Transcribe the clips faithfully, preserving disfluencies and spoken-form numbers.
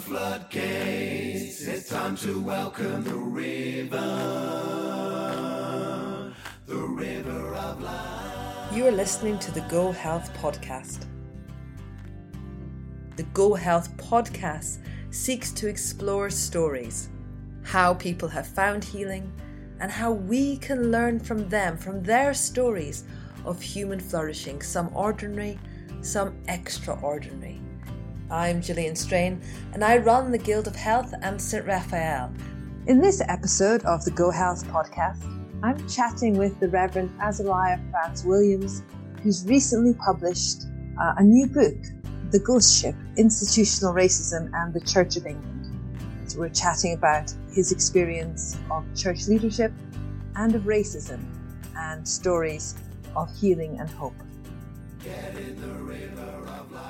floodgates. It's time to welcome the river, the river of life. You are listening to the Go Health Podcast. The Go Health Podcast seeks to explore stories, how people have found healing, and how we can learn from them, from their stories of human flourishing, some ordinary, some extraordinary. I'm Gillian Strain, and I run the Guild of Health and Saint Raphael. In this episode of the Go Health Podcast, I'm chatting with the Reverend Azariah Franz Williams, who's recently published uh, a new book, The Ghost Ship, Institutional Racism and the Church of England. So we're chatting about his experience of church leadership and of racism and stories of healing and hope. Get in the river of life.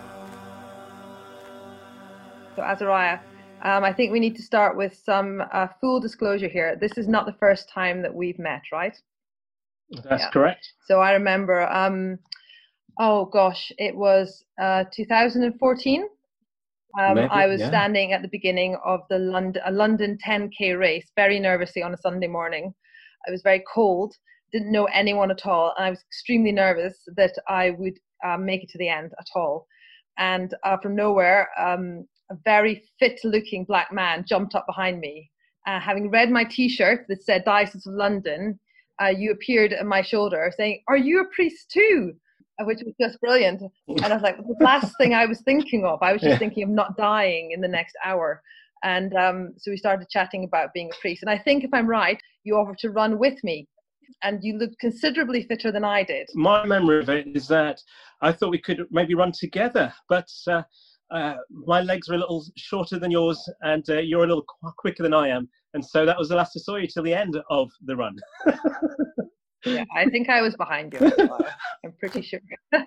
So Azariah, um, I think we need to start with some uh, full disclosure here. This is not the first time that we've met, right? That's yeah. correct. So I remember, um, oh gosh, it was uh, two thousand fourteen. Um, Maybe, I was yeah. standing at the beginning of the London, a London ten K race, very nervously on a Sunday morning. It was very cold, didn't know anyone at all, and I was extremely nervous that I would uh, make it to the end at all. And uh, from nowhere, um, a very fit-looking black man jumped up behind me. Uh, having read my T-shirt that said Diocese of London, uh, you appeared at my shoulder saying, "Are you a priest too?" Uh, which was just brilliant. And I was like, the last thing I was thinking of, I was just Yeah. thinking of not dying in the next hour. And um, so we started chatting about being a priest. And I think if I'm right, you offered to run with me. And you looked considerably fitter than I did. My memory of it is that I thought we could maybe run together, but uh, uh, my legs are a little shorter than yours, and uh, you're a little qu- quicker than I am. And so that was the last I saw you till the end of the run. Yeah, I think I was behind you. I'm pretty sure.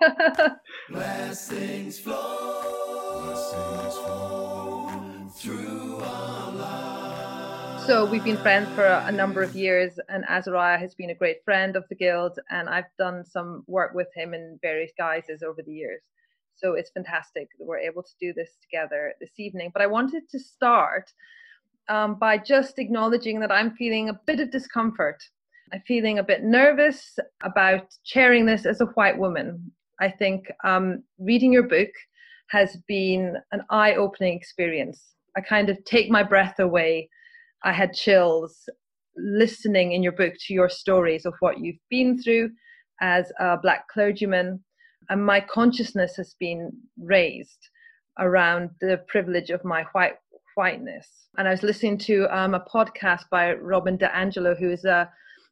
Blessings flow, blessings flow through our lives. So we've been friends for a, a number of years, and Azariah has been a great friend of the Guild, and I've done some work with him in various guises over the years. So it's fantastic that we're able to do this together this evening. But I wanted to start um, by just acknowledging that I'm feeling a bit of discomfort. I'm feeling a bit nervous about chairing this as a white woman. I think um, reading your book has been an eye-opening experience. I kind of take my breath away. I had chills listening in your book to your stories of what you've been through as a Black clergyman. And my consciousness has been raised around the privilege of my white whiteness. And I was listening to um, a podcast by Robin DiAngelo, who is a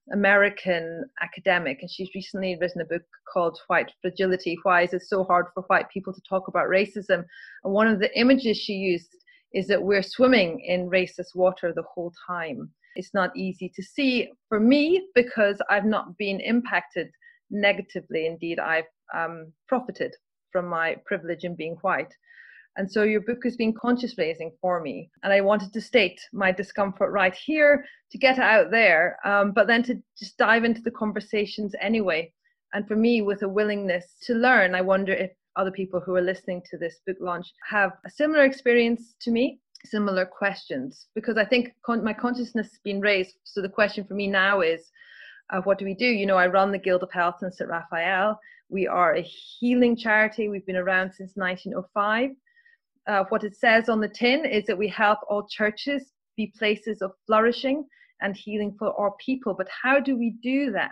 American academic, and she's recently written a book called White Fragility. Why is it so hard for white people to talk about racism? And one of the images she used is that we're swimming in racist water the whole time. It's not easy to see for me because I've not been impacted negatively. Indeed, I've um, profited from my privilege in being white. And so your book has been conscious raising for me. And I wanted to state my discomfort right here to get it out there, um, but then to just dive into the conversations anyway. And for me, with a willingness to learn, I wonder if other people who are listening to this book launch have a similar experience to me, similar questions, because I think con- my consciousness has been raised. So the question for me now is, uh, what do we do? You know, I run the Guild of Health in Saint Raphael. We are a healing charity. We've been around since nineteen oh five. Uh, what it says on the tin is that we help all churches be places of flourishing and healing for our people. But how do we do that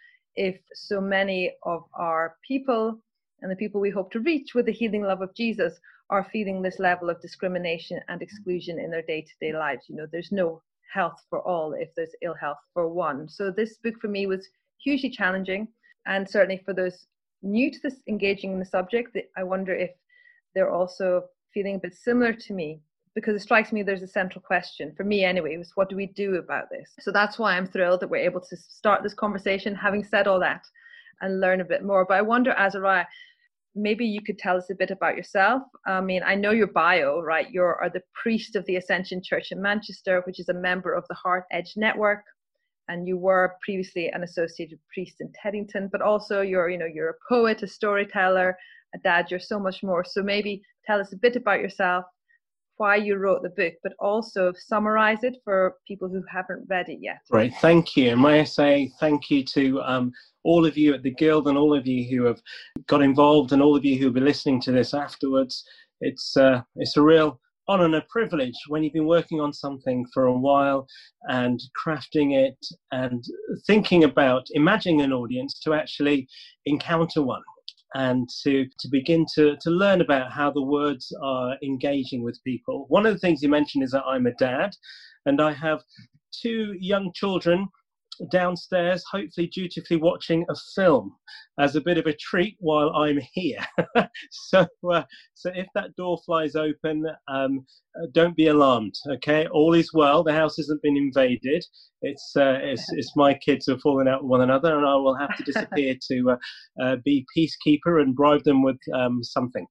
if so many of our people and the people we hope to reach with the healing love of Jesus are feeling this level of discrimination and exclusion in their day-to-day lives? You know, there's no health for all if there's ill health for one. So this book for me was hugely challenging, and certainly for those new to this, engaging in the subject, I wonder if they're also feeling a bit similar to me, because it strikes me there's a central question, for me anyway, was what do we do about this? So that's why I'm thrilled that we're able to start this conversation, having said all that, and learn a bit more. But I wonder, Azariah, maybe you could tell us a bit about yourself. I mean, I know your bio, right? You are the priest of the Ascension Church in Manchester, which is a member of the Heart Edge Network. And you were previously an associated priest in Teddington, but also you're, you know, you're a poet, a storyteller, a dad, you're so much more. So maybe tell us a bit about yourself, why you wrote the book, but also summarize it for people who haven't read it yet. Great, thank you. And may I say thank you to um, all of you at the Guild and all of you who have got involved and all of you who will be listening to this afterwards. It's, uh, it's a real honour and a privilege when you've been working on something for a while and crafting it and thinking about imagining an audience to actually encounter one and to, to begin to, to learn about how the words are engaging with people. One of the things you mentioned is that I'm a dad, and I have two young children downstairs, hopefully dutifully watching a film as a bit of a treat while I'm here. so uh, so if that door flies open, um, uh, don't be alarmed, okay? All is well. The house hasn't been invaded. It's, uh, it's, it's my kids who are falling out with one another, and I will have to disappear to uh, uh, be peacekeeper and bribe them with um, something.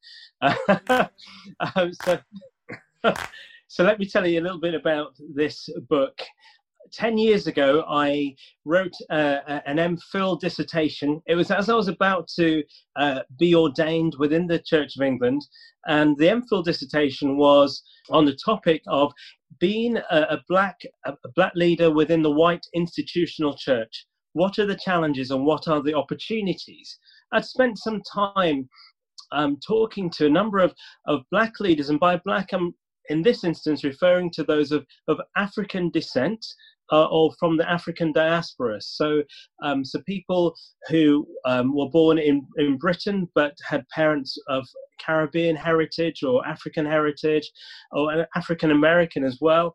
um, so, so let me tell you a little bit about this book. Ten years ago, I wrote uh, an MPhil dissertation. It was as I was about to uh, be ordained within the Church of England, and the MPhil dissertation was on the topic of being a, a black a black leader within the white institutional church. What are the challenges and what are the opportunities? I'd spent some time um, talking to a number of, of black leaders, and by black, I'm in this instance referring to those of, of African descent, Uh, or from the African diaspora. So um, so people who um, were born in, in Britain but had parents of Caribbean heritage or African heritage, or African American as well.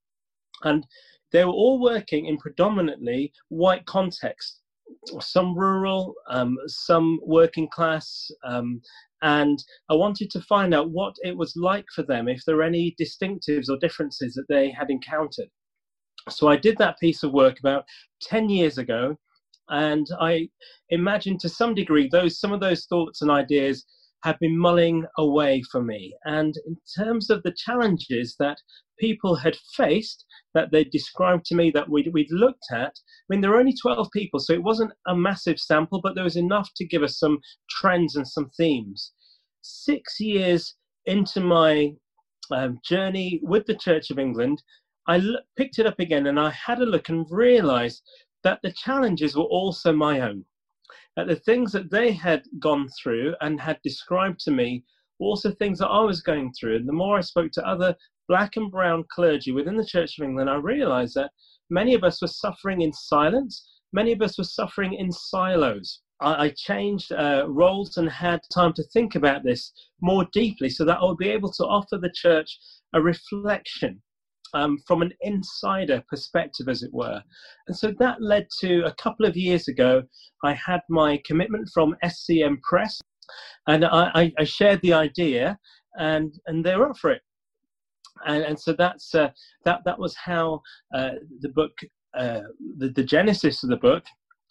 And they were all working in predominantly white context, some rural, um, some working class, um, and I wanted to find out what it was like for them, if there were any distinctives or differences that they had encountered. So I did that piece of work about ten years ago, and I imagine to some degree those some of those thoughts and ideas have been mulling away for me. And in terms of the challenges that people had faced, that they described to me, that we'd, we'd looked at, I mean, there were only twelve people, so it wasn't a massive sample, but there was enough to give us some trends and some themes. Six years into my um, journey with the Church of England, I l- picked it up again and I had a look and realized that the challenges were also my own. That the things that they had gone through and had described to me were also things that I was going through. And the more I spoke to other black and brown clergy within the Church of England, I realized that many of us were suffering in silence. Many of us were suffering in silos. I, I changed uh, roles and had time to think about this more deeply so that I would be able to offer the church a reflection Um, from an insider perspective, as it were. And so that led to a couple of years ago, I had my commitment from S C M Press, and I, I shared the idea, and, and they were up for it. And, and so that's uh, that that was how uh, the book, uh, the, the genesis of the book.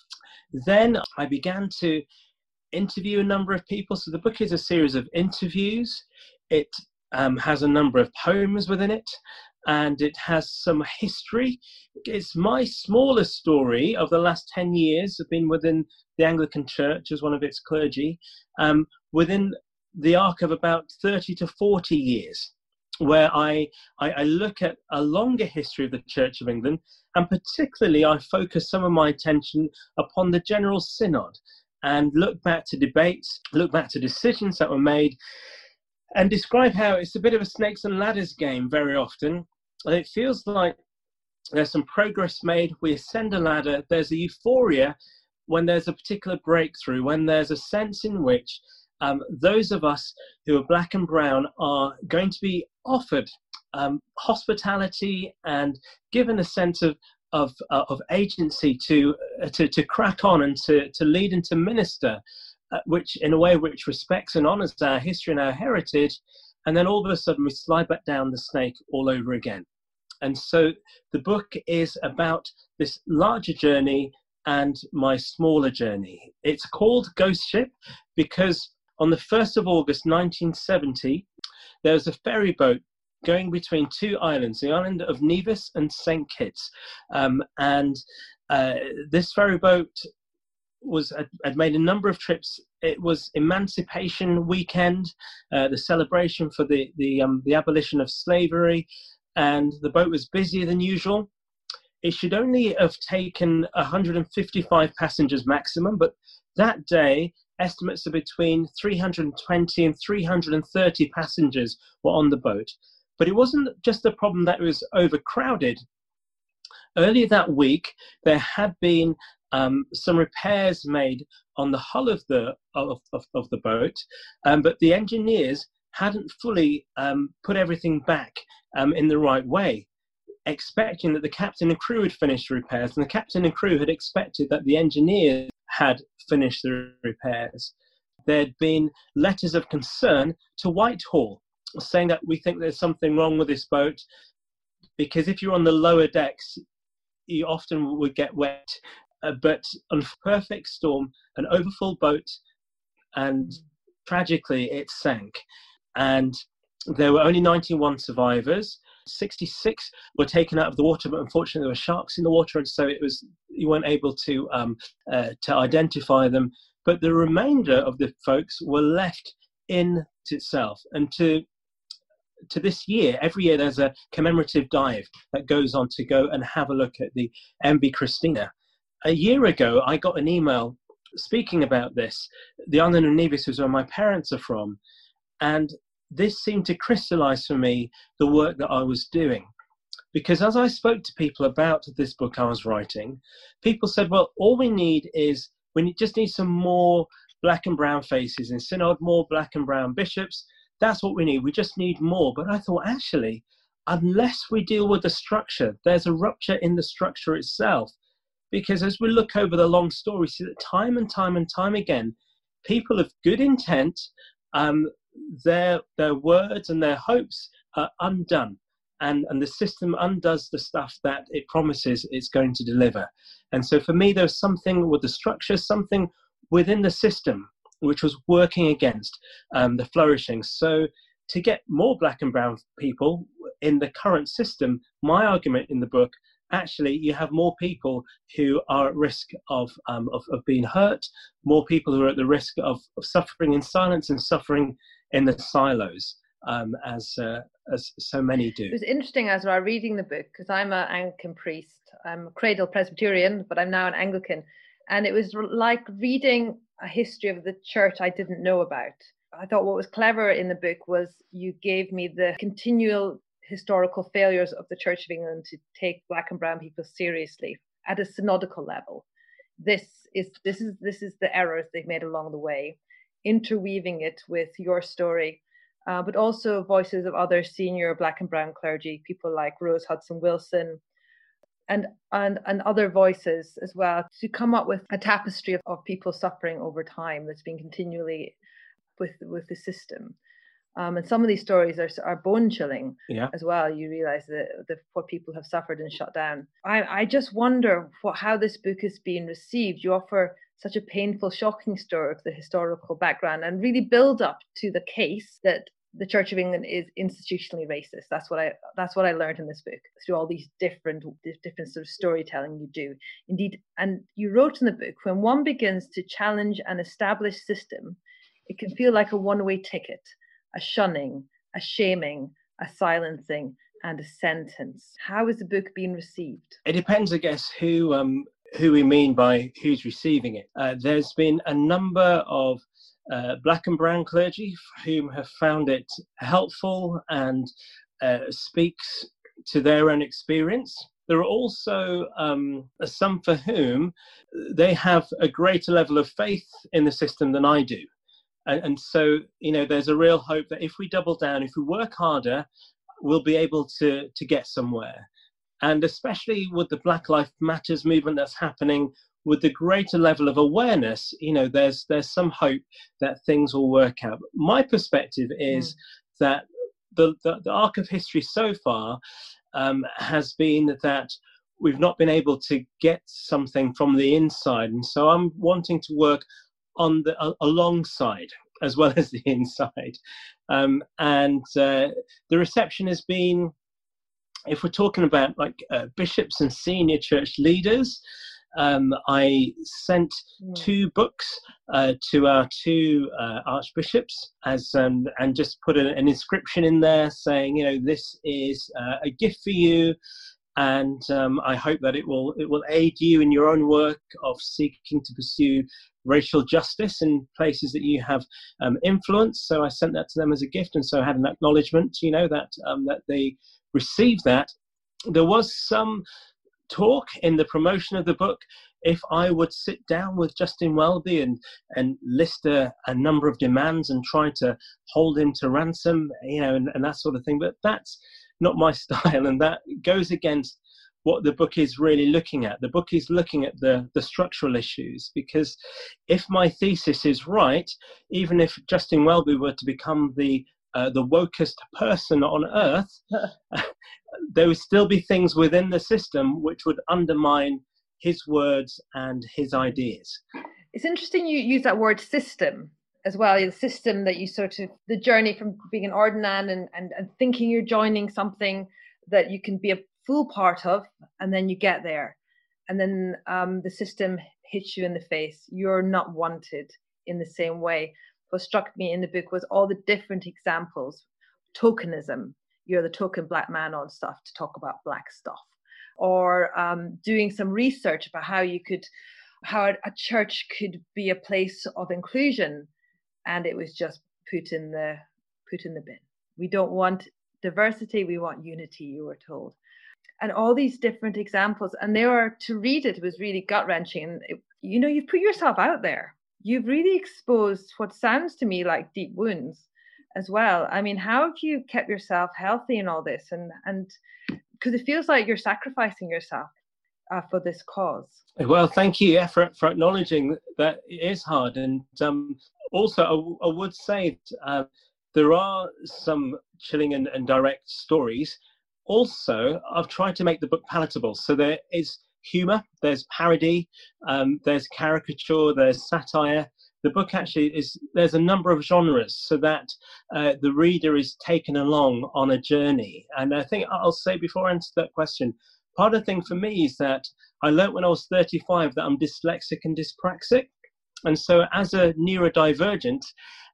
Then I began to interview a number of people. So the book is a series of interviews. It um, has a number of poems within it, and it has some history. It's my smallest story of the last ten years. I've been within the Anglican Church as one of its clergy, um, within the arc of about thirty to forty years, where I, I, I look at a longer history of the Church of England, and particularly I focus some of my attention upon the General Synod and look back to debates, look back to decisions that were made, and describe how it's a bit of a snakes and ladders game very often. It feels like there's some progress made, we ascend a ladder, there's a euphoria when there's a particular breakthrough, when there's a sense in which um, those of us who are black and brown are going to be offered um, hospitality and given a sense of of, uh, of agency to, uh, to to crack on and to, to lead and to minister, Uh, which in a way which respects and honours our history and our heritage, and then all of a sudden we slide back down the snake all over again. And so the book is about this larger journey and my smaller journey. It's called Ghost Ship because on the first of August nineteen seventy, there was a ferry boat going between two islands, the island of Nevis and Saint Kitts. Um, and uh, this ferry boat was had made a number of trips it was Emancipation Weekend, uh, the celebration for the the, um, the abolition of slavery, and the boat was busier than usual. It should only have taken one hundred fifty-five passengers maximum, but that day, estimates are between three hundred twenty and three hundred thirty passengers were on the boat. But it wasn't just the problem that it was overcrowded. Earlier that week, there had been um, some repairs made on the hull of the of, of, of the boat, um, but the engineers hadn't fully um, put everything back um, in the right way, expecting that the captain and crew had finished the repairs, and the captain and crew had expected that the engineers had finished the repairs. There'd been letters of concern to Whitehall saying that we think there's something wrong with this boat, because if you're on the lower decks, you often would get wet. Uh, but on perfect storm, an overfull boat, and tragically it sank. And there were only ninety-one survivors. sixty-six were taken out of the water, but unfortunately there were sharks in the water, and so it was you weren't able to um, uh, to identify them. But the remainder of the folks were left in itself. And to to this year, every year there's a commemorative dive that goes on to go and have a look at the M V Christina. A year ago, I got an email speaking about this, the island of Nevis, was where my parents are from, and this seemed to crystallize for me the work that I was doing. Because as I spoke to people about this book I was writing, people said, well, all we need is, we just need some more black and brown faces in synod, more black and brown bishops. That's what we need. We just need more. But I thought, actually, unless we deal with the structure, there's a rupture in the structure itself. Because as we look over the long story, we see that time and time and time again, people of good intent, um, their their words and their hopes are undone. And, and the system undoes the stuff that it promises it's going to deliver. And so for me, there's something with the structure, something within the system which was working against um, the flourishing. So to get more black and brown people in the current system, my argument in the book, actually you have more people who are at risk of, um, of, of being hurt, more people who are at the risk of, of suffering in silence and suffering in the silos, um, as uh, as so many do. It was interesting as I was reading the book, because I'm an Anglican priest. I'm a cradle Presbyterian, but I'm now an Anglican. And it was like reading a history of the church I didn't know about. I thought what was clever in the book was you gave me the continual historical failures of the Church of England to take black and brown people seriously at a synodical level. This is this is this is the errors they've made along the way, interweaving it with your story, uh, but also voices of other senior black and brown clergy, people like Rose Hudson Wilson, and and and other voices as well, to come up with a tapestry of, of people suffering over time that's been continually with with the system. Um, and some of these stories are are bone chilling, yeah, as well. You realize that, that what people have suffered and shut down. I, I just wonder what, how this book is being received. You offer such a painful, shocking story of the historical background and really build up to the case that the Church of England is institutionally racist. That's what I that's what I learned in this book through all these different different sort of storytelling you do. Indeed, and you wrote in the book, when one begins to challenge an established system, it can feel like a one-way ticket. A shunning, a shaming, a silencing, and a sentence. How is the book being received? It depends, I guess, who um, who we mean by who's receiving it. Uh, there's been a number of uh, black and brown clergy whom have found it helpful and uh, speaks to their own experience. There are also um, some for whom they have a greater level of faith in the system than I do. And, and so, you know, there's a real hope that if we double down, if we work harder, we'll be able to, to get somewhere. And especially with the Black Lives Matters movement that's happening, with the greater level of awareness, you know, there's there's some hope that things will work out. My perspective is mm. that the, the, the arc of history so far um, has been that we've not been able to get something from the inside. And so I'm wanting to work on the uh, alongside as well as the inside, um, and uh, the reception has been, if we're talking about like uh, bishops and senior church leaders, Um, I sent Mm. two books uh, to our two uh, archbishops, as um, and just put a, an inscription in there saying, you know, this is uh, a gift for you, and um, I hope that it will it will aid you in your own work of seeking to pursue racial justice in places that you have um, influence. So I sent that to them as a gift, and so I had an acknowledgement, you know, that um, that they received that. There was some talk in the promotion of the book if I would sit down with Justin Welby and and list a, a number of demands and try to hold him to ransom, you know, and, and that sort of thing. But that's not my style, and that goes against what the book is really looking at. The book is looking at the, the structural issues, because if my thesis is right, even if Justin Welby were to become the uh, the wokest person on earth, there would still be things within the system which would undermine his words and his ideas. It's interesting you use that word system as well, the system that you sort of, the journey from being an ordinand and, and, and thinking you're joining something that you can be a full part of, and then you get there. And then um, the system hits you in the face. You're not wanted in the same way. What struck me in the book was all the different examples. Tokenism, you're the token black man on stuff to talk about black stuff. Or um, doing some research about how you could, how a church could be a place of inclusion, and it was just put in the put in the bin. We don't want diversity, we want unity, you were told. And all these different examples, and they were, to read it, it was really gut-wrenching. And it, you know, you've put yourself out there. You've really exposed what sounds to me like deep wounds as well. I mean, how have you kept yourself healthy in all this? And and because it feels like you're sacrificing yourself uh, for this cause. Well, thank you, yeah, for, for acknowledging that it is hard. And um, also, I, I would say uh, there are some chilling and, and direct stories. Also, I've tried to make the book palatable. So there is humour, there's parody, um, there's caricature, there's satire. The book actually is, there's a number of genres so that uh, the reader is taken along on a journey. And I think I'll say before I answer that question, part of the thing for me is that I learnt when I was thirty-five that I'm dyslexic and dyspraxic. And so as a neurodivergent,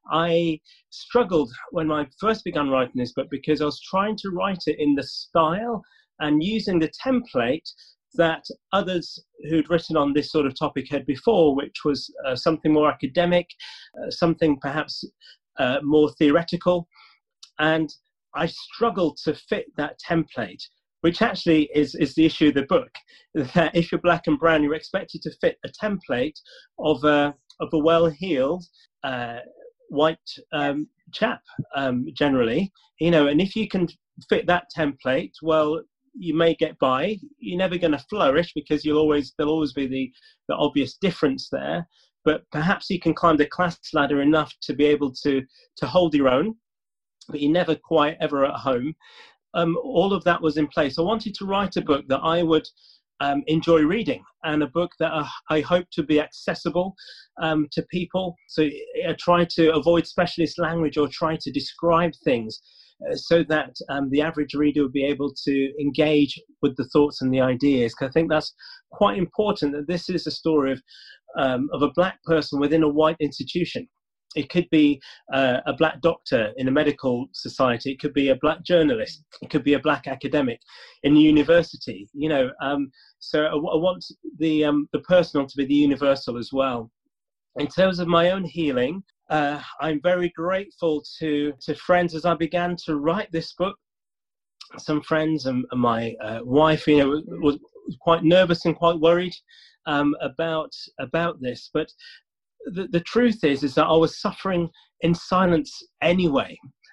I struggled when I first began writing this book because I was trying to write it in the style and using the template that others who'd written on this sort of topic had before, which was uh, something more academic, uh, something perhaps uh, more theoretical. And I struggled to fit that template, which actually is, is the issue of the book, that if you're black and brown, you're expected to fit a template of a, of a well-heeled uh, white um, chap, um, generally, you know, and if you can fit that template, well, you may get by. You're never going to flourish because you'll always there'll always be the, the obvious difference there. But perhaps you can climb the class ladder enough to be able to to hold your own, but you're never quite ever at home. Um, all of that was in place. I wanted to write a book that I would um, enjoy reading, and a book that I, I hope to be accessible um, to people. So I try to avoid specialist language or try to describe things Uh, so that um, the average reader would be able to engage with the thoughts and the ideas. Because I think that's quite important, that this is a story of, um, of a black person within a white institution. It could be uh, a black doctor in a medical society. It could be a black journalist. It could be a black academic in a university. You know, um, so I, I want the um, the personal to be the universal as well. In terms of my own healing, Uh, I'm very grateful to, to friends as I began to write this book. Some friends and, and my uh, wife, you know, was, was quite nervous and quite worried um, about about this. But the, the truth is, is that I was suffering in silence anyway.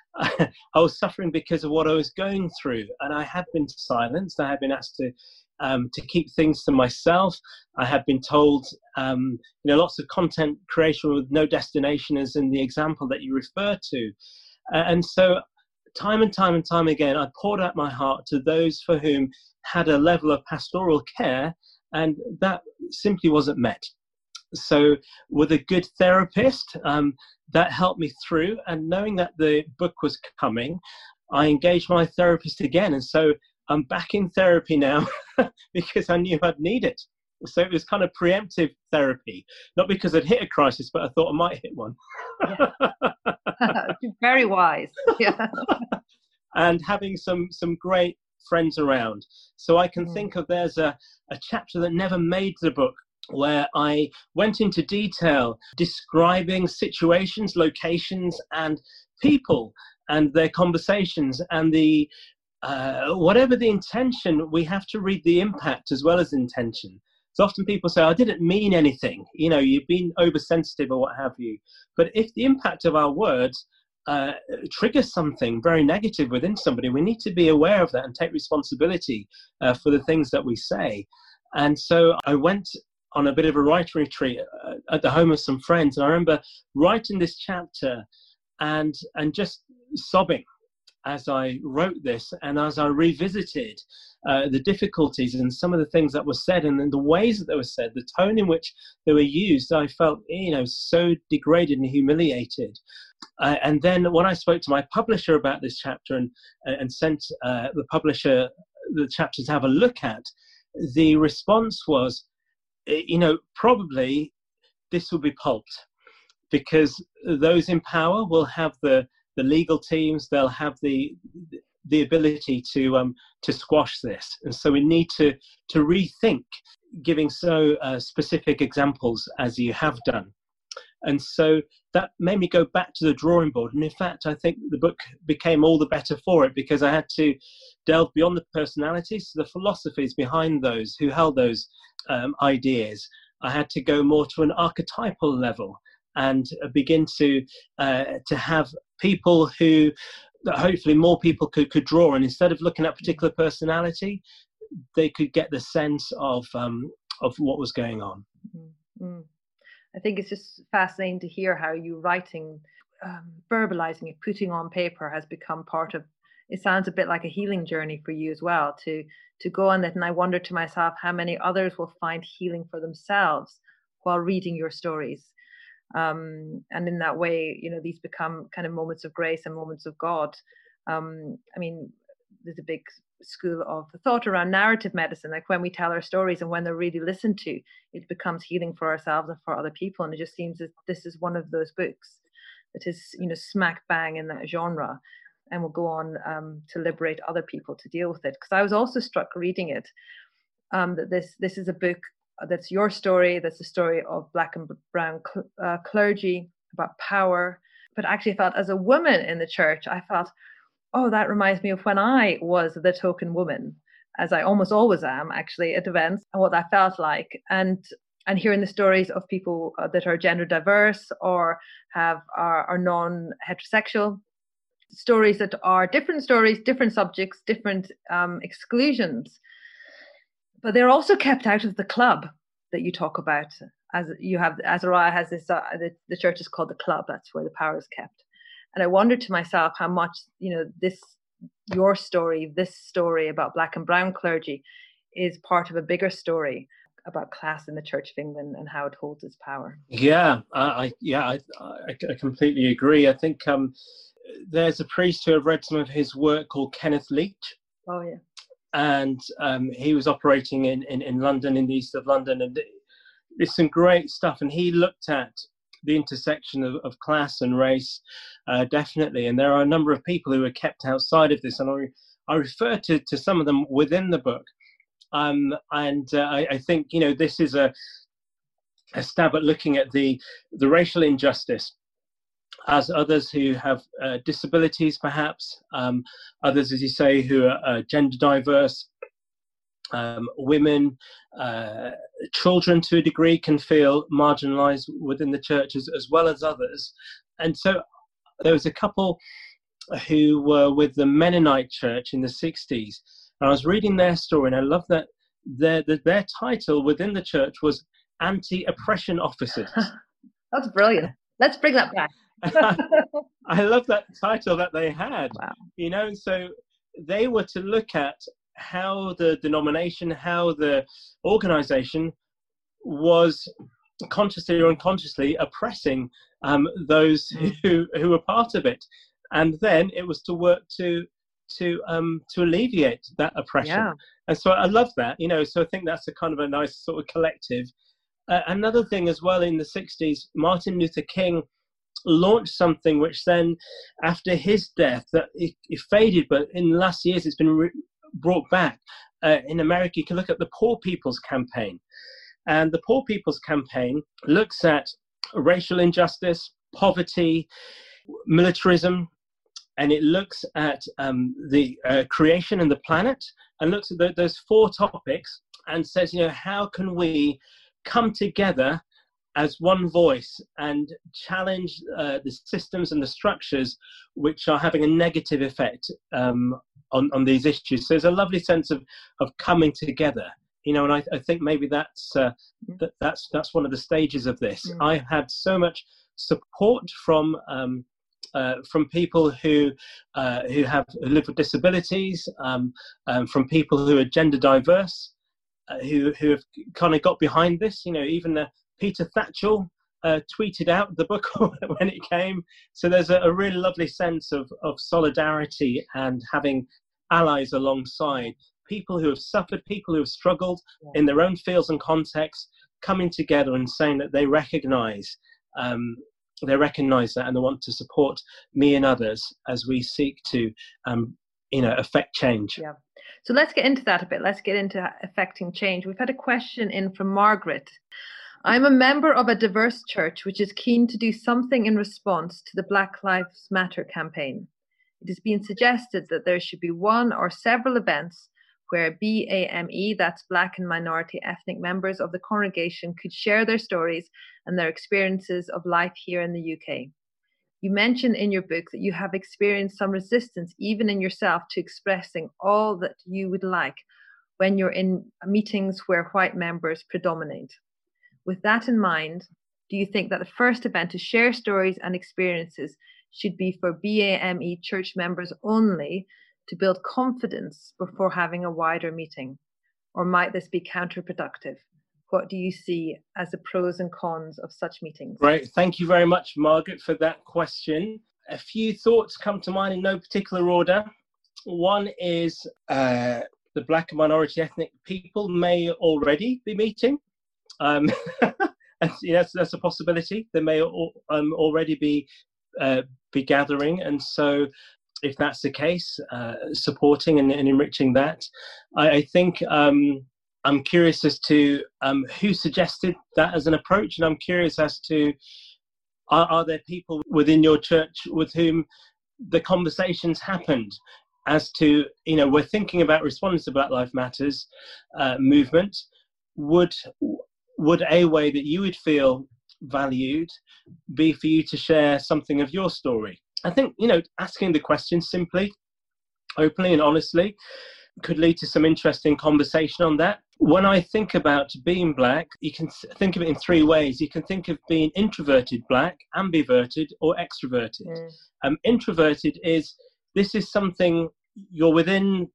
I was suffering because of what I was going through, and I had been silenced. I had been asked to um, to keep things to myself. I had been told, um, you know, lots of content creation with no destination, as in the example that you refer to. Uh, and so time and time and time again, I poured out my heart to those for whom had a level of pastoral care, and that simply wasn't met. So with a good therapist, um, that helped me through. And knowing that the book was coming, I engaged my therapist again. And so I'm back in therapy now because I knew I'd need it. So it was kind of preemptive therapy, not because I'd hit a crisis, but I thought I might hit one. Very wise. Yeah. And having some some great friends around. So I can Mm. think of, there's a, a chapter that never made the book where I went into detail describing situations, locations, and people and their conversations, and the uh, whatever the intention, we have to read the impact as well as intention. So often people say, I didn't mean anything, you know, you've been oversensitive or what have you. But if the impact of our words uh, triggers something very negative within somebody, we need to be aware of that and take responsibility uh, for the things that we say. And so I went on a bit of a writing retreat uh, at the home of some friends. And I remember writing this chapter and and just sobbing as I wrote this, and as I revisited uh, the difficulties and some of the things that were said, and then the ways that they were said, the tone in which they were used, I felt, you know, so degraded and humiliated. Uh, and then when I spoke to my publisher about this chapter and and sent uh, the publisher the chapter to have a look at, the response was, you know, probably this will be pulped, because those in power will have the the legal teams, they'll have the the ability to um to squash this, and so we need to to rethink giving so uh, specific examples as you have done. And so that made me go back to the drawing board, and in fact I think the book became all the better for it, because I had to delve beyond the personalities to the philosophies behind those who held those um, ideas. I had to go more to an archetypal level and begin to uh, to have people who hopefully more people could, could draw, and instead of looking at particular personality, they could get the sense of um, of what was going on. Mm-hmm. I think it's just fascinating to hear how you writing, um, verbalizing it, putting on paper has become part of, it sounds a bit like a healing journey for you as well, to to go on it. And I wonder to myself how many others will find healing for themselves while reading your stories. Um, and in that way, you know, these become kind of moments of grace and moments of God. Um, I mean, there's a big school of thought around narrative medicine, like when we tell our stories and when they're really listened to, it becomes healing for ourselves and for other people. And it just seems that this is one of those books that is, you know, smack bang in that genre, and will go on um, to liberate other people to deal with it. Because I was also struck reading it um, that this this is a book that's your story, that's the story of Black and brown cl- uh, clergy, about power. But actually I felt, as a woman in the church, I felt, oh, that reminds me of when I was the token woman, as I almost always am actually at events, and what that felt like. And and hearing the stories of people uh, that are gender diverse or have are, are non-heterosexual, stories that are different stories, different subjects, different um, exclusions, but they're also kept out of the club that you talk about. As you have, Azariah has this, uh, the, the church is called the club. That's where the power is kept. And I wondered to myself how much, you know, this, your story, this story about Black and brown clergy is part of a bigger story about class in the Church of England and how it holds its power. Yeah, I, I yeah, I, I, I completely agree. I think um, there's a priest who I've read some of his work called Kenneth Leach. Oh, yeah. And um, he was operating in, in, in London, in the east of London, and there's some great stuff. And he looked at the intersection of, of class and race, uh, definitely. And there are a number of people who are kept outside of this, and I, I refer to, to some of them within the book. Um, and uh, I, I think, you know, this is a, a stab at looking at the, the racial injustice, as others who have uh, disabilities, perhaps, um, others, as you say, who are uh, gender diverse, um, women, uh, children to a degree can feel marginalised within the church as, as well as others. And so there was a couple who were with the Mennonite church in the sixties. And I was reading their story, and I love that their, their, their title within the church was Anti-Oppression Officers. That's brilliant. Let's bring that back. I love that title that they had. Wow. You know, so they were to look at how the denomination, how the organization was consciously or unconsciously oppressing um, those who, who were part of it. And then it was to work to to um, to alleviate that oppression. Yeah. And so I love that, you know, so I think that's a kind of a nice sort of collective. Uh, another thing as well, in the sixties, Martin Luther King launched something which then, after his death, that it, it faded, but in the last years it's been re- brought back. Uh, in America, you can look at the Poor People's Campaign. And the Poor People's Campaign looks at racial injustice, poverty, militarism, and it looks at um, the uh, creation and the planet, and looks at the, those four topics and says, you know, how can we come together as one voice and challenge uh, the systems and the structures which are having a negative effect um, on, on these issues. So there's a lovely sense of, of coming together, you know, and I, I think maybe that's, uh, that, that's, that's one of the stages of this. Mm. I had so much support from, um, uh, from people who, uh, who have who live with disabilities, um, um, from people who are gender diverse, uh, who, who have kind of got behind this, you know, even the Peter Thatchell uh, tweeted out the book when it came. So there's a, a really lovely sense of, of solidarity and having allies alongside, people who have suffered, people who have struggled yeah. in their own fields and contexts, coming together and saying that they recognize um, they recognize that and they want to support me and others as we seek to um, you know, affect change. Yeah. So let's get into that a bit. Let's get into affecting change. We've had a question in from Margaret. I'm a member of a diverse church which is keen to do something in response to the Black Lives Matter campaign. It has been suggested that there should be one or several events where B A M E, that's Black and minority ethnic members of the congregation, could share their stories and their experiences of life here in the U K. You mentioned in your book that you have experienced some resistance, even in yourself, to expressing all that you would like when you're in meetings where white members predominate. With that in mind, do you think that the first event to share stories and experiences should be for B A M E church members only to build confidence before having a wider meeting? Or might this be counterproductive? What do you see as the pros and cons of such meetings? Right. Thank you very much, Margaret, for that question. A few thoughts come to mind in no particular order. One is uh, the Black and minority ethnic people may already be meeting. Um, and, you know, that's, that's a possibility. They may al- um, already be uh, be gathering, and so if that's the case, uh, supporting and, and enriching that. I, I think um, I'm curious as to um, who suggested that as an approach, and I'm curious as to are, are there people within your church with whom the conversations happened as to, you know, we're thinking about responding to Black Lives Matters uh, movement. Would would a way that you would feel valued be for you to share something of your story? I think, you know, asking the question simply, openly and honestly could lead to some interesting conversation on that. When I think about being Black, you can think of it in three ways. You can think of being introverted Black, ambiverted, or extroverted. Mm. Um, introverted is, this is something you're within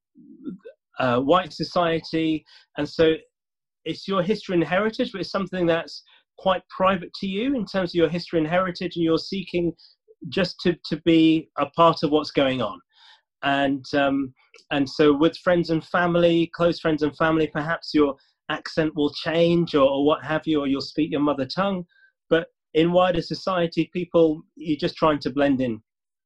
uh, white society, and so it's your history and heritage, but it's something that's quite private to you in terms of your history and heritage, and you're seeking just to, to be a part of what's going on. And um, and so with friends and family, close friends and family, perhaps your accent will change or, or what have you, or you'll speak your mother tongue. But in wider society, people, you're just trying to blend in.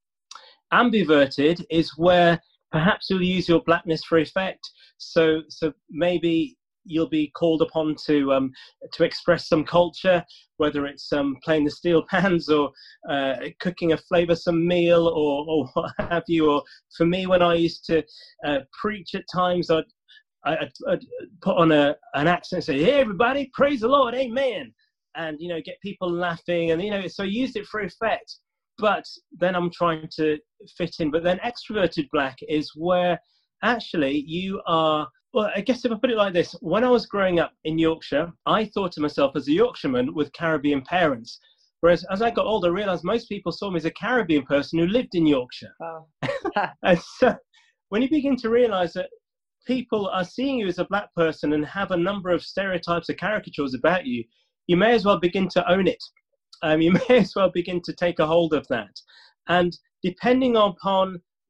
Ambiverted is where perhaps you'll use your Blackness for effect. So so maybe you'll be called upon to um, to express some culture, whether it's um, playing the steel pans or uh, cooking a flavoursome meal or, or what have you. Or for me, when I used to uh, preach at times, I'd, I'd, I'd put on a, an accent and say, "Hey, everybody, praise the Lord, amen," and, you know, get people laughing. And, you know, so I used it for effect. But then I'm trying to fit in. But then extroverted Black is where actually you are. Well, I guess if I put it like this, when I was growing up in Yorkshire, I thought of myself as a Yorkshireman with Caribbean parents. Whereas as I got older, I realised most people saw me as a Caribbean person who lived in Yorkshire. Wow. And so when you begin to realise that people are seeing you as a Black person and have a number of stereotypes or caricatures about you, you may as well begin to own it. Um, you may as well begin to take a hold of that. And depending upon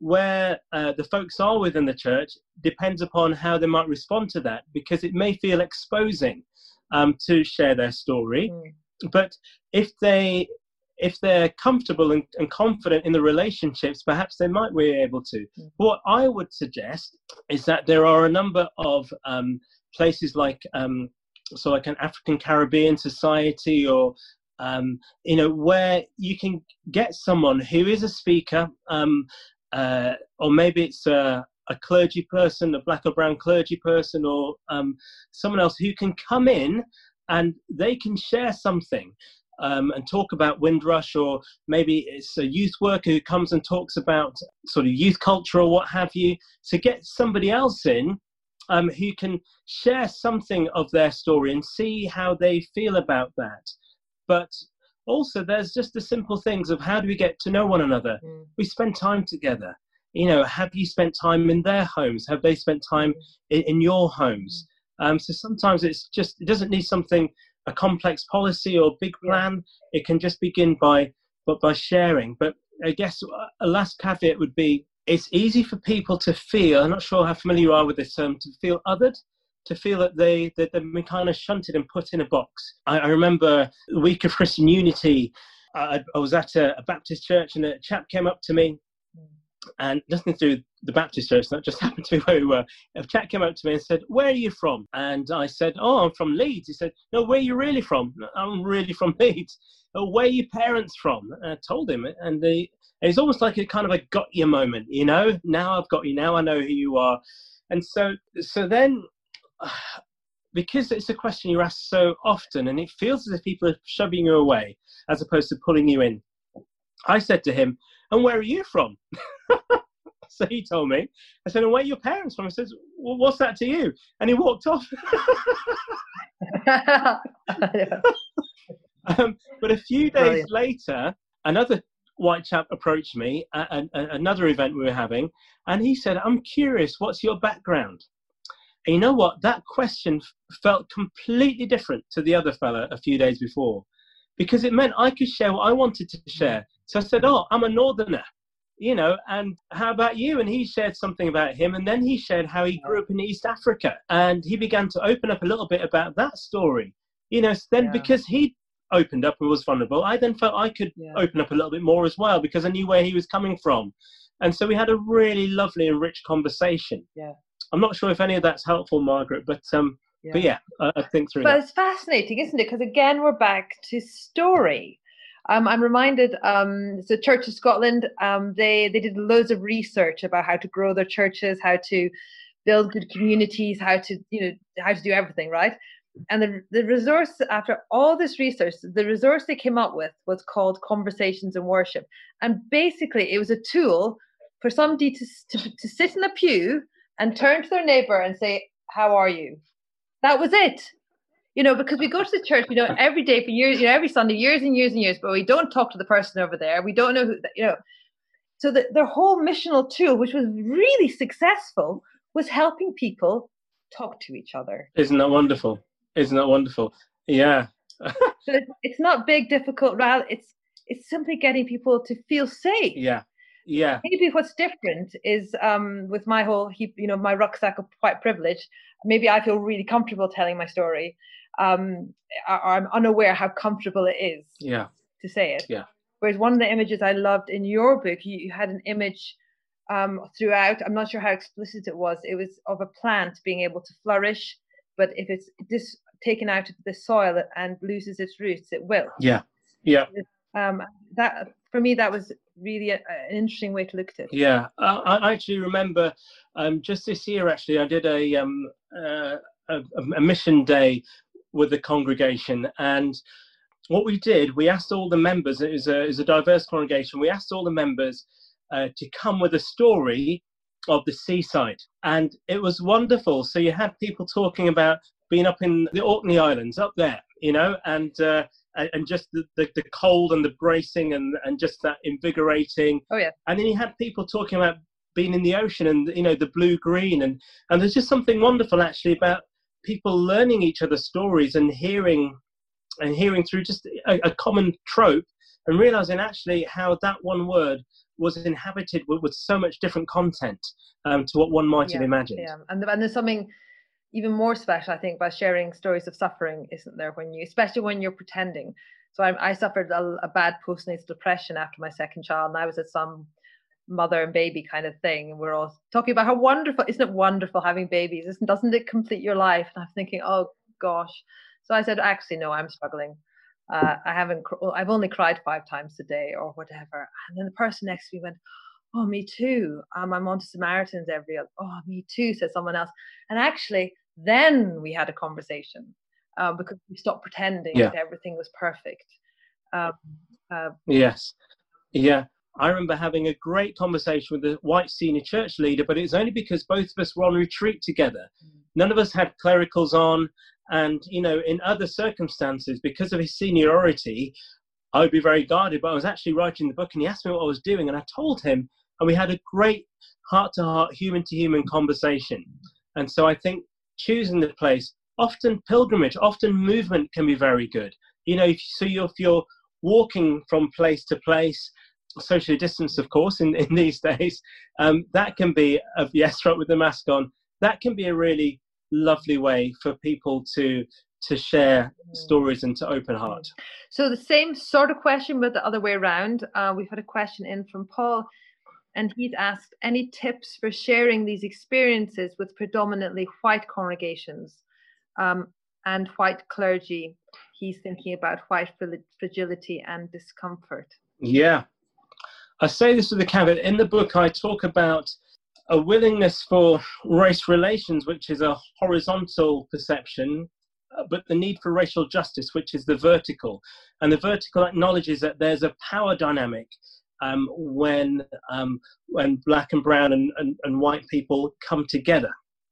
where uh, the folks are within the church depends upon how they might respond to that, because it may feel exposing um, to share their story. Mm. But if they if they're comfortable and, and confident in the relationships, perhaps they might be able to. Mm. What I would suggest is that there are a number of um, places like um, so like an African Caribbean society, or um, you know, where you can get someone who is a speaker, um, uh, or maybe it's a, a clergy person, a black or brown clergy person, or um, someone else who can come in and they can share something. Um, and talk about Windrush, or maybe it's a youth worker who comes and talks about sort of youth culture or what have you, to get somebody else in um, who can share something of their story and see how they feel about that. But also there's just the simple things of how do we get to know one another? Mm. We spend time together. You know, have you spent time in their homes? Have they spent time in, in your homes? Mm. Um, so sometimes it's just, it doesn't need something a complex policy or big plan. Yeah. It can just begin by but by sharing. But I guess a last caveat would be, it's easy for people to feel, I'm not sure how familiar you are with this term, to feel othered, to feel that they that they've been kind of shunted and put in a box. I, I remember the week of Christian Unity, I, I was at a, a Baptist church, and a chap came up to me, and nothing to do with the Baptist church, that just happened to be where we were. A chap came up to me and said, "Where are you from?" And I said, "Oh, I'm from Leeds." He said, "No, where are you really from?" "I'm really from Leeds." "Oh, where are your parents from?" And I told him, and the, it was almost like a kind of a got you moment, you know? Now I've got you, now I know who you are. And so, so then, because it's a question you ask so often, and it feels as if people are shoving you away as opposed to pulling you in, I said to him, "And where are you from?" So he told me. I said, "And where are your parents from?" I said, "Well, what's that to you?" And he walked off. um, but a few days Brilliant. later, another white chap approached me at, at, at another event we were having, and he said, "I'm curious, what's your background?" And you know what? That question felt completely different to the other fella a few days before, because it meant I could share what I wanted to share. So I said, "Oh, I'm a northerner, you know, and how about you?" And he shared something about him, and then he shared how he grew up in East Africa, and he began to open up a little bit about that story, you know. So then yeah. because he opened up and was vulnerable, I then felt I could yeah. open up a little bit more as well, because I knew where he was coming from. And so we had a really lovely and rich conversation. Yeah. I'm not sure if any of that's helpful, Margaret, but um, yeah. but yeah, I, I think through But that. It's fascinating, isn't it? Because again, we're back to story. Um, I'm reminded, um, the Church of Scotland, um, they, they did loads of research about how to grow their churches, how to build good communities, how to, you know, how to do everything, right? And the, the resource, after all this research, the resource they came up with was called Conversations in Worship. And basically it was a tool for somebody to, to, to sit in a pew and turn to their neighbor and say, "How are you?" That was it. You know, because we go to the church, you know, every day for years, you know, every Sunday, years and years and years, but we don't talk to the person over there. We don't know who, you know. So the, their whole missional tool, which was really successful, was helping people talk to each other. Isn't that wonderful? Isn't that wonderful? Yeah. So it's, it's not big, difficult, rather, it's it's simply getting people to feel safe. Yeah. Yeah. Maybe what's different is um, with my whole heap, you know, my rucksack of white privilege, maybe I feel really comfortable telling my story. Um, or I'm unaware how comfortable it is yeah. to say it. Yeah. Whereas one of the images I loved in your book, you, you had an image um, throughout, I'm not sure how explicit it was, it was of a plant being able to flourish, but if it's dis- taken out of the soil and loses its roots, it will. Yeah. Yeah. Um, that for me, that was really a, an interesting way to look at it. Yeah, I, I actually remember um, just this year. Actually, I did a, um, uh, a a mission day with the congregation, and what we did, we asked all the members. It was a, it was a diverse congregation. We asked all the members uh, to come with a story of the seaside, and it was wonderful. So you had people talking about being up in the Orkney Islands, up there, you know, and. Uh, and just the, the, the cold and the bracing and, and just that invigorating. Oh, yeah. And then you had people talking about being in the ocean and, you know, the blue-green. And, and there's just something wonderful, actually, about people learning each other's stories and hearing and hearing through just a, a common trope and realizing actually how that one word was inhabited with, with so much different content um, to what one might yeah, have imagined. Yeah, and, and there's something even more special, I think, by sharing stories of suffering, isn't there? When you, especially when you're pretending. So I, I suffered a, a bad postnatal depression after my second child, and I was at some mother and baby kind of thing, and we're all talking about how wonderful, isn't it wonderful having babies? Isn't, doesn't it complete your life? And I'm thinking, oh gosh. So I said, actually, no, I'm struggling. Uh, I haven't, I've only cried five times a day or whatever. And then the person next to me went, oh, me too. Um, I'm on to Samaritans every other. Oh, me too, said someone else. And actually, then we had a conversation uh, because we stopped pretending yeah. that everything was perfect. Um, uh, yes. Yeah. I remember having a great conversation with the white senior church leader, but it was only because both of us were on retreat together. None of us had clericals on. And, you know, in other circumstances, because of his seniority, I would be very guarded. But I was actually writing the book, and he asked me what I was doing. And I told him, and we had a great heart-to-heart, human-to-human conversation. And so I think choosing the place, often pilgrimage, often movement can be very good. You know, if, so you're, if you're walking from place to place, socially distanced, of course, in, in these days, um, that can be, uh, yes, right, with the mask on, that can be a really lovely way for people to to share stories and to open heart. So the same sort of question, but the other way around. Uh, we've had a question in from Paul, and he's asked, any tips for sharing these experiences with predominantly white congregations um, and white clergy? He's thinking about white fragility and discomfort. Yeah. I say this with a caveat. In the book, I talk about a willingness for race relations, which is a horizontal perception, but the need for racial justice, which is the vertical. And the vertical acknowledges that there's a power dynamic um, when um, when black and brown and, and, and white people come together.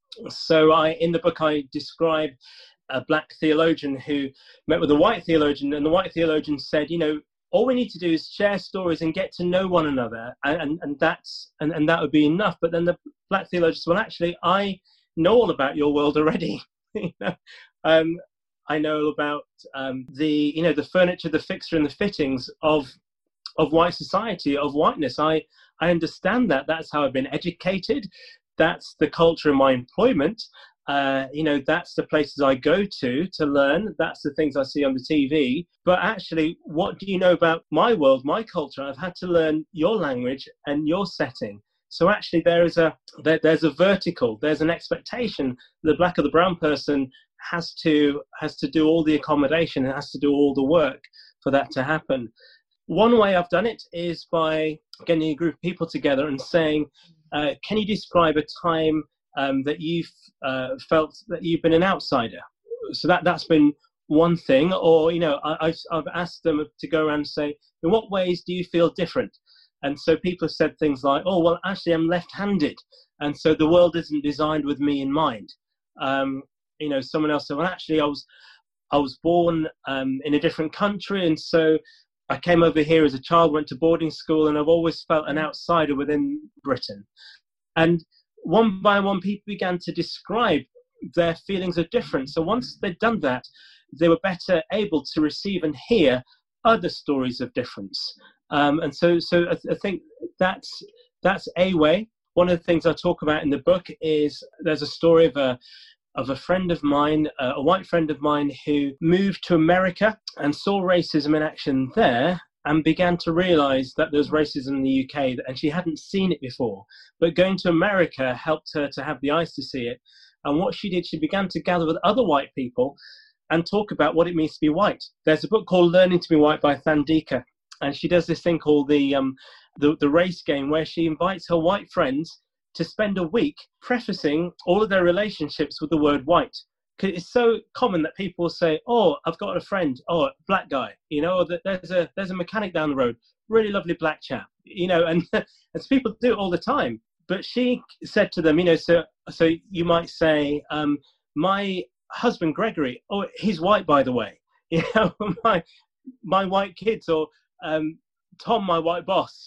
So I, in the book, I describe a black theologian who met with a white theologian, and the white theologian said, you know, all we need to do is share stories and get to know one another, and, and, and that's and, and that would be enough. But then the black theologian said, well, actually, I know all about your world already. you know? um, I know about um, the you know the furniture, the fixture, and the fittings of of white society, of whiteness. I I understand that. That's how I've been educated. That's the culture of my employment. Uh, you know, that's the places I go to to learn. That's the things I see on the T V. But actually, what do you know about my world, my culture? I've had to learn your language and your setting. So actually, there is a there, there's a vertical. There's an expectation. The black or the brown person has to has to do all the accommodation. It has to do all the work for that to happen. One way I've done it is by getting a group of people together and saying, uh, "Can you describe a time Um, that you've uh, felt that you've been an outsider?" So that that's been one thing. Or, you know, I, I've, I've asked them to go around and say, in what ways do you feel different? And so people have said things like, oh, well, actually, I'm left-handed, and so the world isn't designed with me in mind. Um, you know, someone else said, well, actually, I was I was born um, in a different country, and so I came over here as a child, went to boarding school, and I've always felt an outsider within Britain. And one by one, people began to describe their feelings of difference. So once they'd done that, they were better able to receive and hear other stories of difference. Um, and so, so I, th- I think that's that's a way. One of the things I talk about in the book is there's a story of a of a friend of mine, uh, a white friend of mine, who moved to America and saw racism in action there, and began to realize that there's racism in the U K, and she hadn't seen it before. But going to America helped her to have the eyes to see it. And what she did, she began to gather with other white people and talk about what it means to be white. There's a book called Learning to be White by Thandika, and she does this thing called the, um, the, the race game, where she invites her white friends to spend a week prefacing all of their relationships with the word white. It's so common that people say, oh, I've got a friend, oh, black guy, you know, or there's a there's a mechanic down the road, really lovely black chap, you know, and, and so people do it all the time. But she said to them, you know, so so you might say, um, my husband, Gregory, oh, he's white, by the way, you know, my my white kids, or um, Tom, my white boss,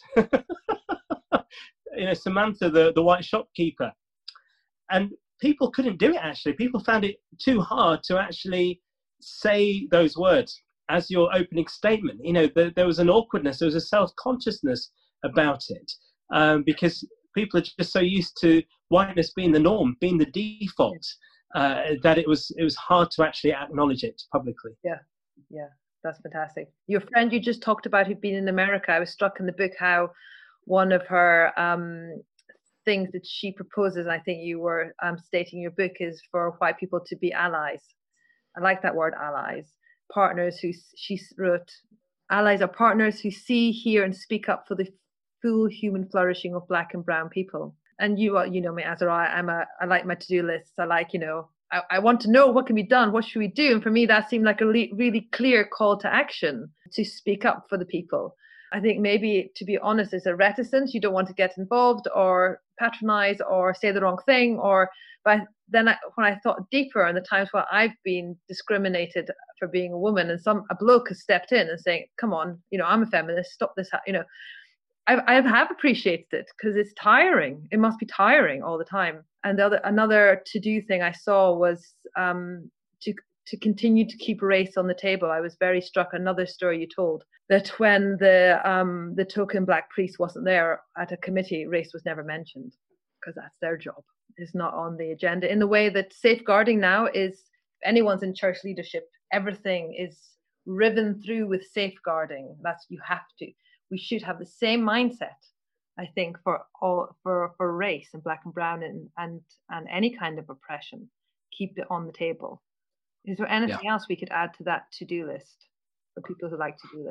you know, Samantha, the, the white shopkeeper. And people couldn't do it, actually. People found it too hard to actually say those words. as your opening statement, you know, there, there was an awkwardness, there was a self-consciousness about it, um, because people are just so used to whiteness being the norm, being the default, uh, that it was it was hard to actually acknowledge it publicly. Yeah, yeah, that's fantastic. Your friend you just talked about who'd been in America, I was struck in the book how one of her um, things that she proposes, I think you were um, stating in your book, is for white people to be allies. I like that word, allies. Partners who, she wrote, allies are partners who see, hear, and speak up for the full human flourishing of Black and brown people. And you, you know me, Azariah, I'm a, I like my to-do lists. I like, you know, I, I want to know what can be done. What should we do? And for me, that seemed like a le- really clear call to action to speak up for the people. I think maybe, to be honest, there's a reticence. You don't want to get involved or patronize or say the wrong thing. Or, but then I, when I thought deeper in the times where I've been discriminated for being a woman, and some a bloke has stepped in and saying, "Come on, you know, I'm a feminist. Stop this." You know, I I have appreciated it because it's tiring. It must be tiring all the time. And the other another to do thing I saw was um, to to continue to keep race on the table. I was very struck. Another story you told, that when the um, the token Black priest wasn't there at a committee, race was never mentioned, because that's their job. It's not on the agenda. In the way that safeguarding now is, if anyone's in church leadership, everything is riven through with safeguarding. That's, you have to. We should have the same mindset, I think, for all for, for race and Black and brown and, and and any kind of oppression. Keep it on the table. Is there anything yeah. else we could add to that to-do list for people who like to-do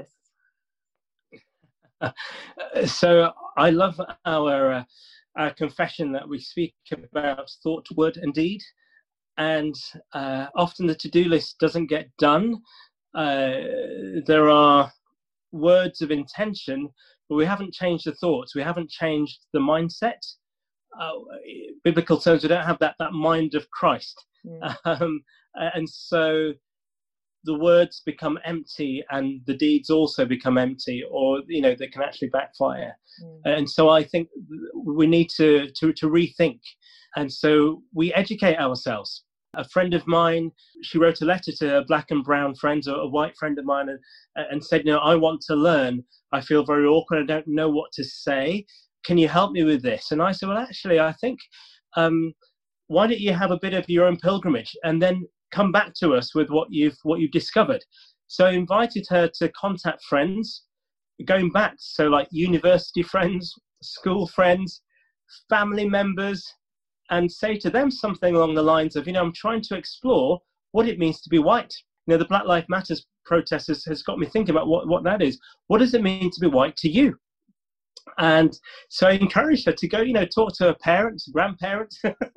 lists? So I love our, uh, our confession that we speak about thought, word, and deed, and uh, often the to-do list doesn't get done. Uh, there are words of intention, but we haven't changed the thoughts. We haven't changed the mindset. Uh, biblical terms, we don't have that that mind of Christ, mm. um, and so the words become empty and the deeds also become empty, or, you know, they can actually backfire. Mm. And so I think we need to, to, to rethink. And so we educate ourselves. A friend of mine, she wrote a letter to her Black and brown friends, or a white friend of mine, and, and said, you know, I want to learn. I feel very awkward. I don't know what to say. Can you help me with this? And I said, well, actually, I think, um, why don't you have a bit of your own pilgrimage and then come back to us with what you've what you've discovered. So I invited her to contact friends, going back, so like university friends, school friends, family members, and say to them something along the lines of, you know, I'm trying to explore what it means to be white. You know, the Black Lives Matter protest has, has got me thinking about what, what that is. What does it mean to be white to you? And so I encouraged her to go, you know, talk to her parents, grandparents,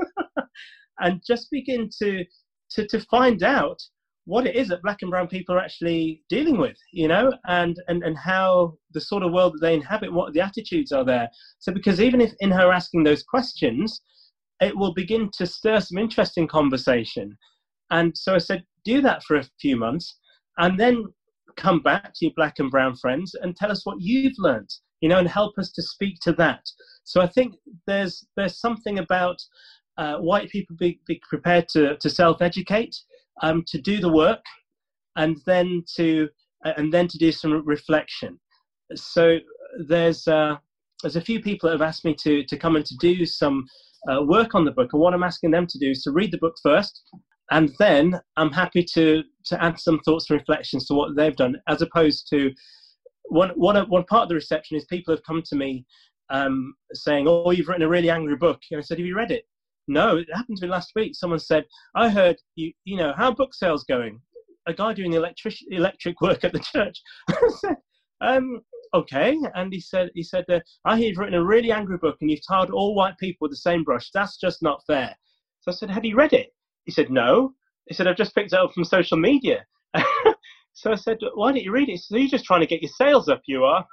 and just begin to To, to find out what it is that Black and brown people are actually dealing with, you know, and, and, and how the sort of world that they inhabit, what the attitudes are there. So because even if in her asking those questions, it will begin to stir some interesting conversation. And so I said, do that for a few months and then come back to your Black and brown friends and tell us what you've learned, you know, and help us to speak to that. So I think there's there's something about Uh, white people be, be prepared to, to self-educate, um, to do the work, and then to uh, and then to do some reflection. So there's uh, there's a few people that have asked me to to come and to do some uh, work on the book, and what I'm asking them to do is to read the book first, and then I'm happy to to add some thoughts and reflections to what they've done, as opposed to one one one part of the reception is people have come to me um, saying, "Oh, you've written a really angry book," and I said, "Have you read it?" No, it happened to me last week. Someone said, I heard, you you know, how are book sales going? A guy doing the electric electric work at the church. I said, um, okay. And he said, he said, uh, I hear you've written a really angry book and you've tarred all white people with the same brush. That's just not fair. So I said, have you read it? He said, no. He said, I've just picked it up from social media. So I said, why don't you read it? He said, you're just trying to get your sales up, you are.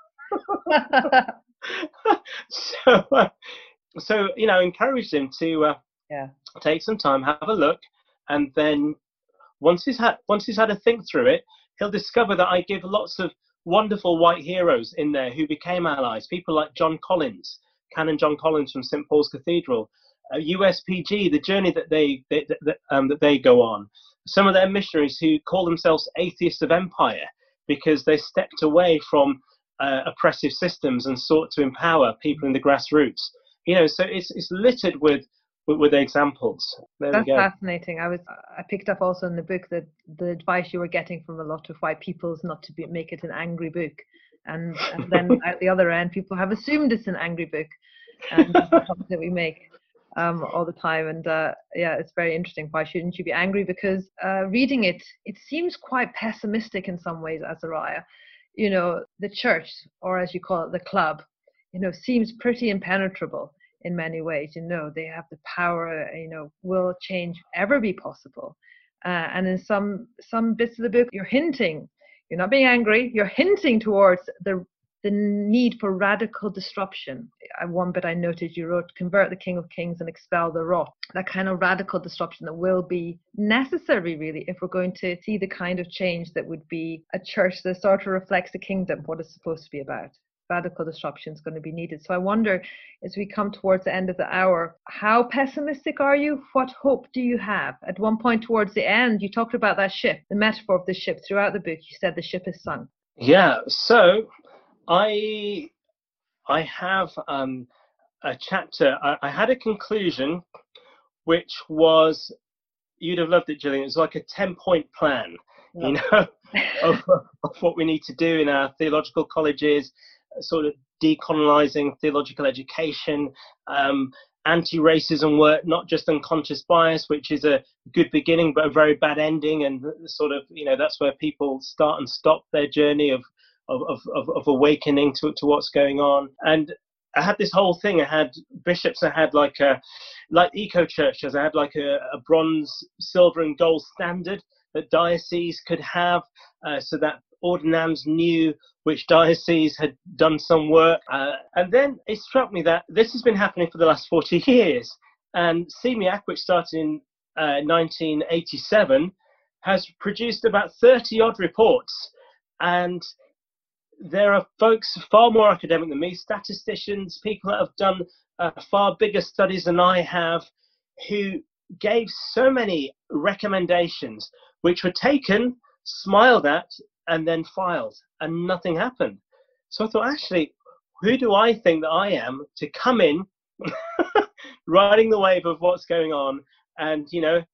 so, uh, So, you know, encourage him to uh, yeah. take some time, have a look, and then once he's had once he's had a think through it, he'll discover that I give lots of wonderful white heroes in there who became allies. People like John Collins, Canon John Collins from Saint Paul's Cathedral, uh, U S P G, the journey that they, they that, um, that they go on. Some of their missionaries who call themselves atheists of empire because they stepped away from uh, oppressive systems and sought to empower people in the grassroots. You know, so it's it's littered with with, with examples. There That's we go. fascinating. I was I picked up also in the book that the advice you were getting from a lot of white people is not to be, make it an angry book, and, and then at the other end, people have assumed it's an angry book, and that's something that we make um, all the time. And uh, yeah, it's very interesting. Why shouldn't you be angry? Because uh, reading it, it seems quite pessimistic in some ways, Azariah. You know, the church, or as you call it, the club, you know, seems pretty impenetrable in many ways. You know, they have the power, you know, will change ever be possible? Uh, and in some some bits of the book, you're hinting, you're not being angry, you're hinting towards the the need for radical disruption. I, one bit I noted, you wrote, convert the King of Kings and expel the rot. That kind of radical disruption that will be necessary, really, if we're going to see the kind of change that would be a church that sort of reflects the kingdom, what it's supposed to be about. Radical disruption is going to be needed. So I wonder, as we come towards the end of the hour, how pessimistic are you? What hope do you have? At one point towards the end, you talked about that ship, the metaphor of the ship. Throughout the book, you said the ship is sunk. Yeah, so I I have um, a chapter. I, I had a conclusion, which was, you'd have loved it, Gillian. It was like a ten-point plan, yeah. you know, of, of what we need to do in our theological colleges, sort of decolonizing theological education, um, anti-racism work, not just unconscious bias, which is a good beginning but a very bad ending, and sort of, you know, that's where people start and stop their journey of of of, of awakening to to what's going on. And I had this whole thing. I had bishops. I had like a like eco churches. I had like a, a bronze, silver, and gold standard that dioceses could have, uh, so that ordinands knew which diocese had done some work. Uh, and then it struck me that this has been happening for the last forty years. And CEMIAC, which started in uh, nineteen eighty-seven, has produced about thirty odd reports. And there are folks far more academic than me, statisticians, people that have done uh, far bigger studies than I have, who gave so many recommendations, which were taken, smiled at, and then filed, and nothing happened. So I thought, actually, who do I think that I am to come in, riding the wave of what's going on, and, you know,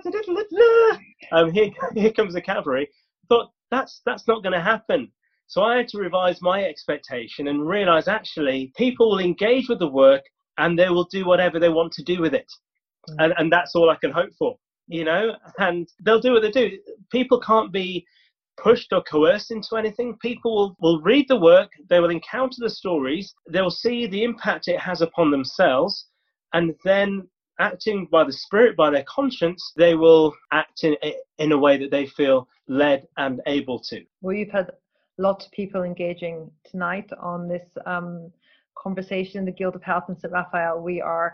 um, here, here comes the cavalry. I thought, that's, that's not going to happen. So I had to revise my expectation and realize, actually, people will engage with the work and they will do whatever they want to do with it. Mm. And, and that's all I can hope for, you know, and they'll do what they do. People can't be pushed or coerced into anything. People will, will read the work, they will encounter the stories, they will see the impact it has upon themselves, and then acting by the Spirit, by their conscience, they will act in, in a way that they feel led and able to. Well, you've had lots of people engaging tonight on this um, conversation in the Guild of Health in Saint Raphael. We are,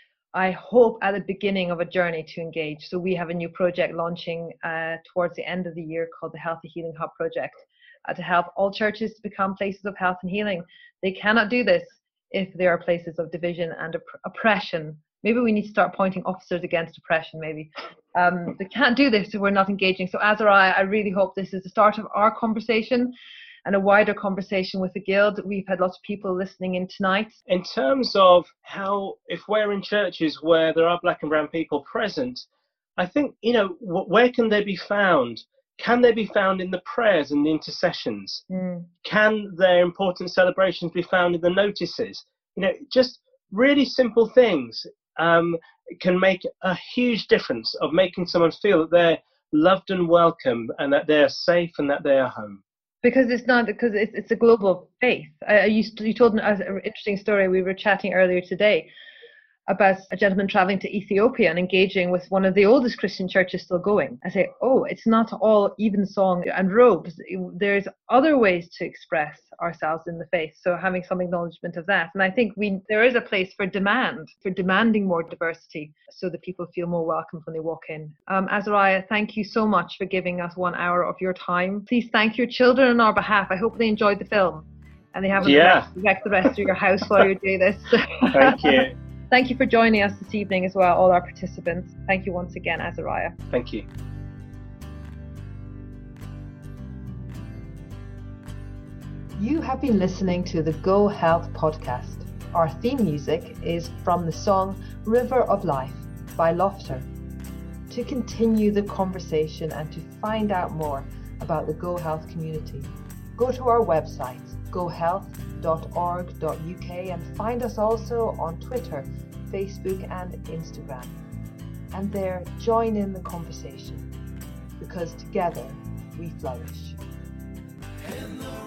I hope, at the beginning of a journey to engage. So we have a new project launching uh, towards the end of the year called the Healthy Healing Hub Project, uh, to help all churches to become places of health and healing. They cannot do this if there are places of division and opp- oppression. Maybe we need to start pointing officers against oppression, maybe. Um, they can't do this if we're not engaging. So Azariah, I really hope this is the start of our conversation and a wider conversation with the Guild. We've had lots of people listening in tonight. In terms of how, if we're in churches where there are black and brown people present, I think, you know, wh- where can they be found? Can they be found in the prayers and the intercessions? Mm. Can their important celebrations be found in the notices? You know, just really simple things um, can make a huge difference of making someone feel that they're loved and welcome and that they're safe and that they are home. Because it's not, because it's, it's a global faith. I, I used to, you told an interesting story. We were chatting earlier today about a gentleman traveling to Ethiopia and engaging with one of the oldest Christian churches still going. I say, oh, it's not all evensong and robes. There's other ways to express ourselves in the faith. So having some acknowledgement of that. And I think we there is a place for demand, for demanding more diversity so that people feel more welcome when they walk in. Um, Azariah, thank you so much for giving us one hour of your time. Please thank your children on our behalf. I hope they enjoyed the film and they haven't yeah. wrecked the rest of your house while you're doing this. Thank you. Thank you for joining us this evening as well, all our participants. Thank you once again, Azariah. Thank you. You have been listening to the Go Health podcast. Our theme music is from the song River of Life by Lofter. To continue the conversation and to find out more about the Go Health community, go to our website, go health dot org dot U K, and find us also on Twitter, Facebook and Instagram. And there, join in the conversation, because together we flourish. In the